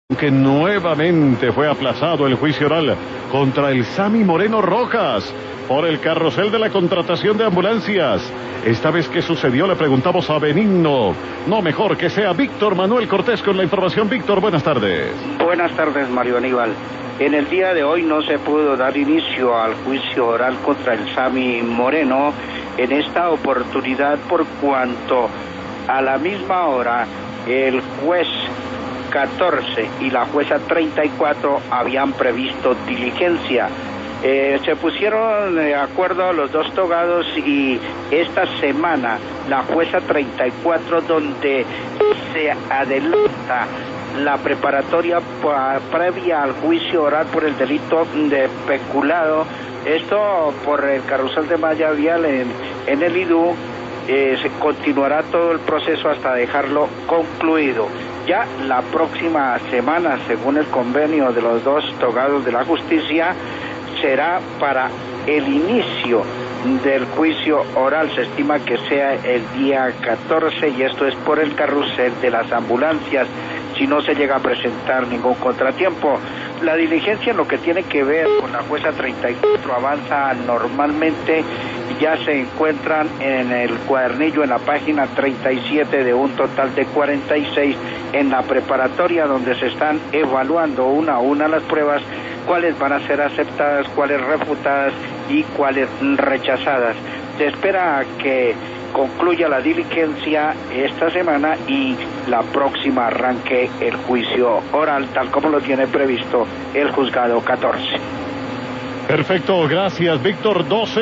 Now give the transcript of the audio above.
Que nuevamente fue aplazado el juicio oral contra el Sammy Moreno Rojas por el carrusel de la contratación de ambulancias. Esta vez, ¿qué sucedió? Le preguntamos a Benigno, no mejor que sea Víctor Manuel Cortés con la información. Víctor, buenas tardes. Buenas tardes, Mario Aníbal. En el día de hoy no se pudo dar inicio al juicio oral contra el Sammy Moreno en esta oportunidad por cuanto a la misma hora el juez 14 y la jueza 34 habían previsto diligencia. Se pusieron de acuerdo los dos togados y esta semana la jueza 34, donde se adelanta la preparatoria previa al juicio oral por el delito de peculado, esto por el carrusel de malla vial en el IDU. Se continuará todo el proceso hasta dejarlo concluido. Ya la próxima semana, según el convenio de los dos togados de la justicia, será para el inicio del juicio oral. Se estima que sea el día 14 y esto es por el carrusel de las ambulancias, si no se llega a presentar ningún contratiempo. La diligencia en lo que tiene que ver con la jueza 34 avanza normalmente. Ya se encuentran en el cuadernillo en la página 37 de un total de 46 en la preparatoria, donde se están evaluando una a una las pruebas, cuáles van a ser aceptadas, cuáles refutadas y cuáles rechazadas. Se espera que concluya la diligencia esta semana y la próxima arranque el juicio oral, tal como lo tiene previsto el juzgado 14. Perfecto, gracias, Víctor. 12